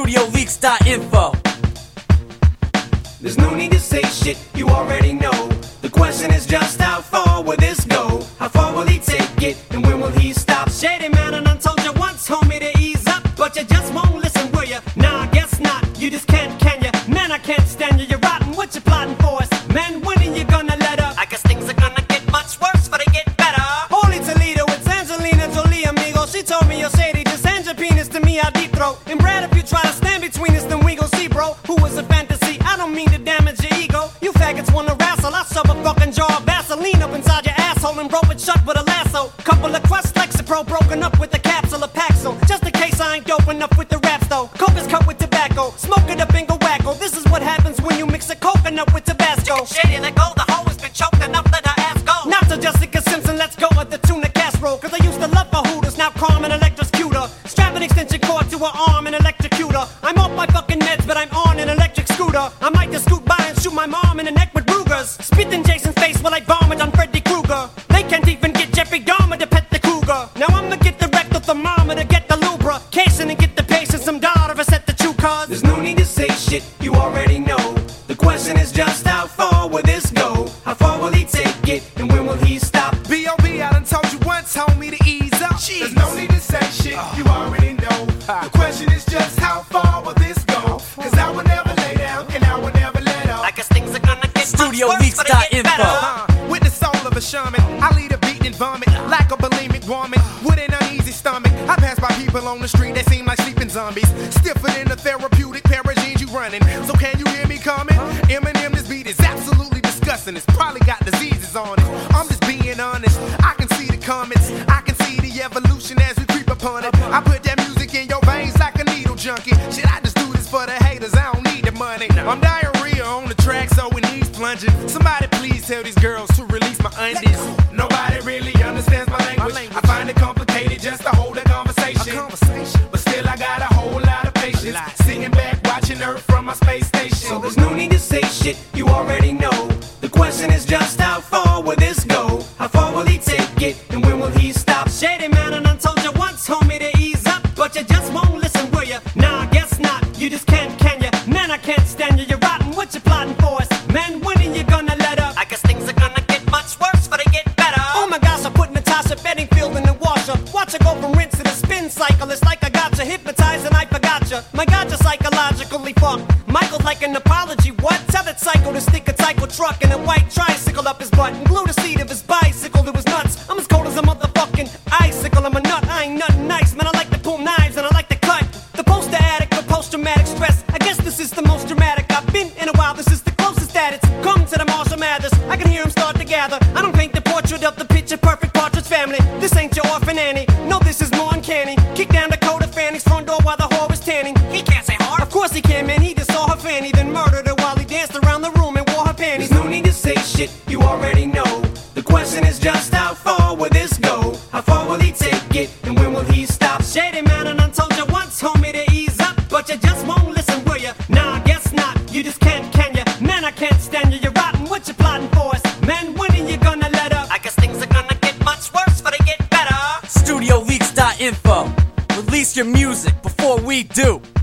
StudioLeaks.info. There's no need to say shit, you already know. The question is just how far will this go? How far will he take it, and when will he stop? Shady man, and I told you once, homie, to ease up, but you just won't listen, will ya? Nah, I guess not, you just can't, can ya? Man, I can't stand you, you're rotten, what you plotting for us? Man, when are you gonna let up? I guess things are gonna get much worse, but they get better. Holy Toledo, it's Angelina Jolie, amigo. She told me, yo, Shady, just hand your penis to me, I'll deep throat. And Brad, if you try to stand between us, then we gon' see, bro. Who was a fantasy? I don't mean to damage your ego. You faggots wanna wrestle, I'll shove a fucking jar of Vaseline up inside your asshole and rope it shut with a lasso. Couple of crusts like Cipro broken up with a capsule of Paxil. Just in case I ain't dope enough with the raps though. Coke is cut with tobacco, smoke it up and go wacko. This is what happens when you mix a coconut with Tabasco. Shady, let go, the hoe has been choked enough, let her ass go. Not to Jessica Simpson, let's go at the tuna casserole. Cause I used to love my Hooters, now Carmen Electrocutor. Strap an extension cord to her arm and electrocute her. I'm off my fucking meds, but I'm on an electric scooter. I might just scoot by and shoot my mom in the neck with Rugers. Spit in Jason's face while I vomit on Freddy Krueger. They can't even get Jeffrey Dahmer to pet the cougar. Now I'ma get the rectal thermometer, get the lubrication and get the patience some daughter to set the true cause. There's no need to say shit, you already know. The question is just how far will this go? How far will he take it, and when will he stop? B.O.B. I done told you once, homie, to ease up. Jeez. There's no need to say shit, you already know. The question is just how far will this go? Cause I will never lay down, and I will never let up. I guess things are gonna get StudioLeaks.info. With the soul of a shaman, I lead a beat and vomit like a bulimic woman with an uneasy stomach. I pass by people on the street that seem like sleeping zombies, stiffer than the therapeutic pair of jeans you running. So can you hear me coming? Eminem, this beat is absolutely disgusting. It's probably got diseases on it. I'm just being honest. I can see the comments, I can see the evolution as we creep upon it. I put that music in your veins like a needle junkie. Shit, I just do this for the haters, I don't need the money. I'm diarrhea on the track, so it needs plunging. Somebody please tell these girls to release my undies. Nobody really understands my language. I find it complicated just to hold a conversation. But still I got a whole lot of patience, sitting back watching Earth from my space station. So there's no need to say shit, you already know. The question is just how far will this go? How far will he take it, and when will he stop? Shady man, and I told you once, homie, to ease up, but you just won't listen, will ya? Nah, I guess not, you just can't, can ya? Man, I can't stand you, you're rotten, what you plotting for us? Man, when are you gonna let up? I guess things are gonna get much worse, but they get better. Oh my gosh, I put Natasha Bedingfield in the washer. Watch her go from rinse to the spin cycle. It's like I got you hypnotized and I forgot you. My God, you're psychologically fucked. Michael's like an apology, what? Tell that psycho to stick a psycho truck and a white tricycle up his butt and glue the seat of his bicycle to his nuts. I'm as cold as a motherfucking icicle. I'm a nut, I ain't nothing nice, man. I like to pull knives and I like to cut. The poster addict for post-traumatic stress. I guess this is the most dramatic I've been in a while. This is the closest that it's come to the Marshall Mathers. I can hear him start to gather. I don't paint the portrait of the picture-perfect Partridge Family. This ain't your orphan Annie. No, this is more uncanny. Kick down the coat of Fanny's front door while the whore is tanning. He can't say hard. Of course he can, man. He just saw her fanny, then murdered her while he danced around the room and wore her panties. There's no need to say shit, you already know. The question is just how far will this go? How far will he take it, and when will he stop? Shady man, and I told you once, homie, to ease up, but you just won't listen, will ya? Nah, I guess not, you just can't, can ya? Man, I can't stand you, you're rotten, what you plotting for us? Man, when are you gonna let up? I guess things are gonna get much worse, but they get better. StudioLeaks.info. Release your music before we do.